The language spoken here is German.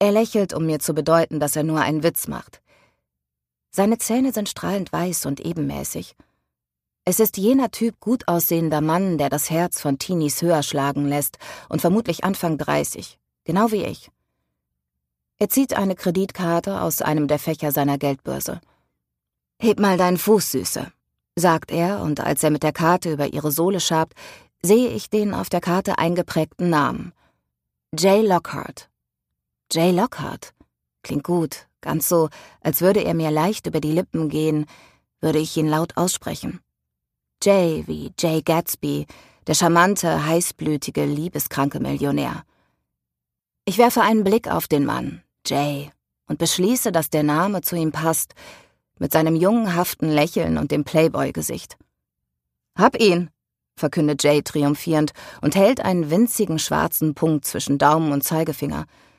Er lächelt, um mir zu bedeuten, dass er nur einen Witz macht. Seine Zähne sind strahlend weiß und ebenmäßig. Es ist jener Typ gut aussehender Mann, der das Herz von Teenies höher schlagen lässt und vermutlich Anfang 30, genau wie ich. Er zieht eine Kreditkarte aus einem der Fächer seiner Geldbörse. »Heb mal deinen Fuß, Süße«, sagt er, und als er mit der Karte über ihre Sohle schabt, sehe ich den auf der Karte eingeprägten Namen. Jay Lockhart. Jay Lockhart. Klingt gut, ganz so, als würde er mir leicht über die Lippen gehen, würde ich ihn laut aussprechen. Jay wie Jay Gatsby, der charmante, heißblütige, liebeskranke Millionär. Ich werfe einen Blick auf den Mann, Jay, und beschließe, dass der Name zu ihm passt, mit seinem jungenhaften Lächeln und dem Playboy-Gesicht. »Hab ihn«, verkündet Jay triumphierend und hält einen winzigen schwarzen Punkt zwischen Daumen und Zeigefinger.